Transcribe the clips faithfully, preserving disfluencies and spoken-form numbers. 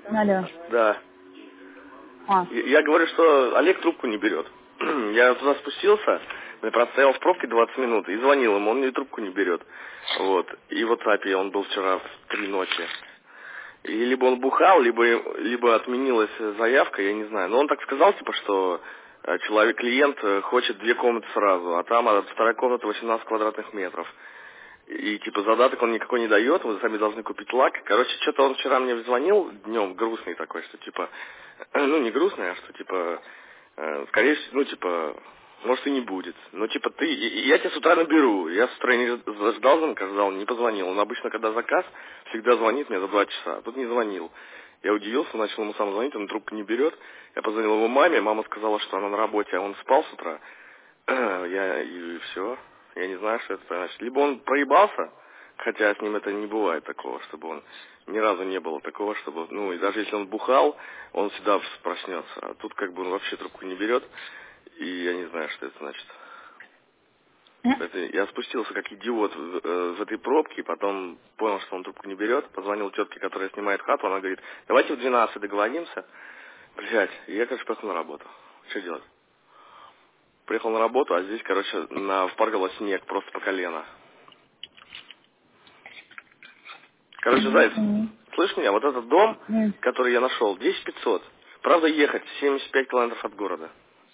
Алло. Да. А. Я я говорю, что Олег трубку не берет. Я туда спустился, я простоял в пробке двадцать минут и звонил ему, он мне трубку не берет. Вот. И в WhatsApp он был вчера в три ночи. И либо он бухал, либо, либо отменилась заявка, я не знаю. Но он так сказал, типа, что э, человек, клиент э, хочет две комнаты сразу, а там а, вторая комната восемнадцать квадратных метров. И, типа, задаток он никакой не дает, вы сами должны купить лак. Короче, что-то он вчера мне звонил днем, грустный такой, что, типа, ну, не грустный, а что, типа, э, скорее всего, ну, типа, может и не будет. Ну, типа, ты, и- и я тебя с утра наберу. Я с утра не ждал звонка, ждал, не позвонил. Он обычно, когда заказ, всегда звонит мне за два часа, а тут не звонил. Я удивился, начал ему сам звонить, он трубку не берет. Я позвонил его маме, мама сказала, что она на работе, а он спал с утра. Я, и все. Я не знаю, что это значит. Либо он проебался, хотя с ним это не бывает такого, чтобы он ни разу не было такого, чтобы, ну, и даже если он бухал, он всегда проснется. А тут как бы он вообще трубку не берет, и я не знаю, что это значит. Это я спустился как идиот в, э, в этой пробке, потом понял, что он трубку не берет, позвонил тетке, которая снимает хату, она говорит, давайте в двенадцать договоримся. Блять, и я, короче, пошел на работу. Что делать? Приехал на работу, а здесь, короче, на впаргало снег просто по колено. Короче, Заяц, слышь меня, вот этот дом, который я нашел, десять пятьсот. Правда, ехать семьдесят пять километров от города.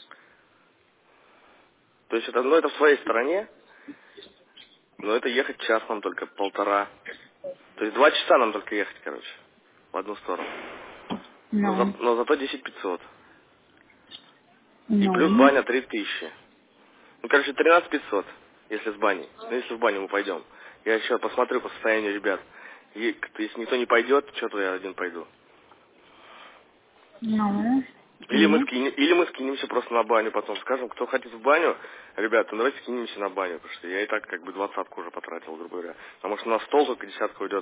То есть это, ну, это в своей стороне, но это ехать час нам только, полтора. То есть два часа нам только ехать, короче, в одну сторону. Но, за, Ну. но зато десять пятьсот. И плюс Ну. баня три тысячи. Ну, короче, тринадцать пятьсот, если с баней. Ну, если в баню мы пойдем. Я еще посмотрю по состоянию ребят. И, если никто не пойдет, что-то я один пойду. Ну. Или мы, И? скинем, или мы скинемся просто на баню потом. Скажем, кто хотит в баню, ребята, давайте скинемся на баню. Потому что я и так как бы двадцатку уже потратил, грубо говоря. Потому что на стол только десятка уйдет.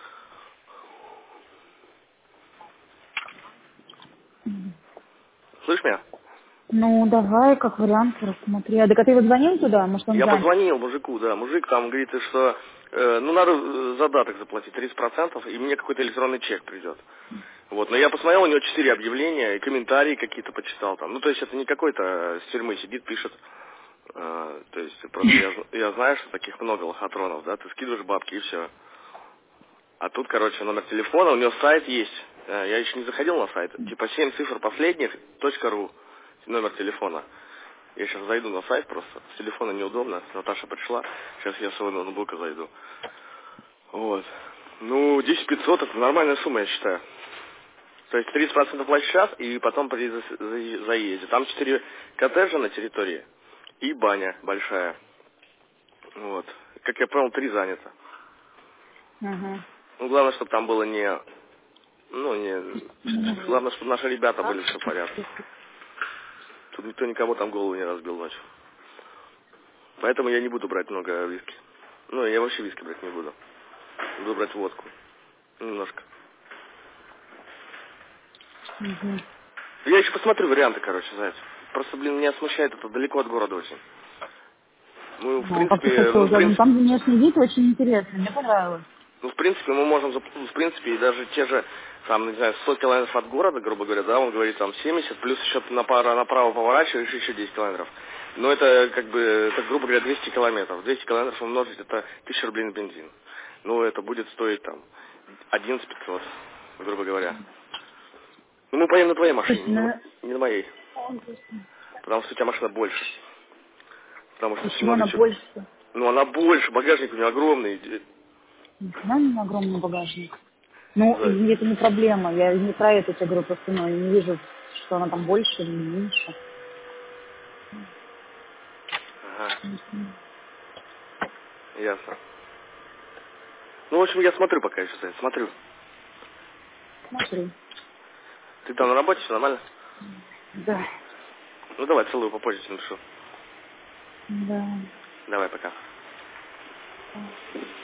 Слышь меня? Ну, давай, как вариант, рассмотри. А так а ты вот звонил туда? Может, он Я занят? позвонил мужику, да. Мужик там говорит, что э, ну надо э, задаток заплатить тридцать процентов, и мне какой-то электронный чек придет. Вот, но я посмотрел, у него четыре объявления, и комментарии какие-то почитал там. Ну, то есть это не какой-то э, с тюрьмы сидит, пишет. Э, то есть просто я, зн- я знаю, что таких много лохотронов, да, ты скидываешь бабки и все. А тут, короче, номер телефона, у него сайт есть. Э, Я еще не заходил на сайт. Типа семь цифр последних, точка ру, номер телефона. Я сейчас зайду на сайт просто. С телефона неудобно. Наташа пришла. Сейчас я с своего ноутбука зайду. Вот. Ну, десять пятьсот это нормальная сумма, я считаю. То есть тридцать процентов платишь сейчас, и потом при за- за- заезде. Там четыре коттеджа на территории и баня большая. Вот. Как я понял, три занято. Угу. Ну, главное, чтобы там было не... Ну, не... Главное, чтобы наши ребята были все в порядке. Тут никто никому там голову не разбил ночью. Поэтому я не буду брать много виски. Ну, я вообще виски брать не буду. Буду брать водку. Немножко. Угу. Я еще посмотрю варианты, короче, Заяц. Просто, блин, меня смущает, это далеко от города очень. Мы, в Ну, а как ты принципе, хотел? ну, в Ну, принципе, там внешний вид очень интересный, мне понравилось. ну, в принципе, мы можем, зап- ну, в принципе, и даже те же, там, не знаю, сто километров от города, грубо говоря, да, он говорит, там, семьдесят, плюс еще направо, направо поворачиваешь, еще десять километров. Но это, как бы, это, грубо говоря, двести километров. двести километров умножить, это тысяча рублей на бензин. Ну, это будет стоить, там, одиннадцать пятьсот, грубо говоря. Ну, мы поедем на твоей машине, Слушай, не на, ну, не на моей. Потому что у тебя машина больше. Потому что очень почему много она чего. больше? Ну, она больше, багажник у нее огромный. Нифига не огромный багажник. Ну, За- и это не проблема. Я не про это тебе говорю, просто ну, я не вижу, что она там больше или меньше. Ага, ясно. Ну, в общем, я смотрю пока еще, Зай, смотрю. Смотри. Ты там на работе, все нормально? Да. Ну, давай, целую, попозже тебе напишу. Да. Давай, пока.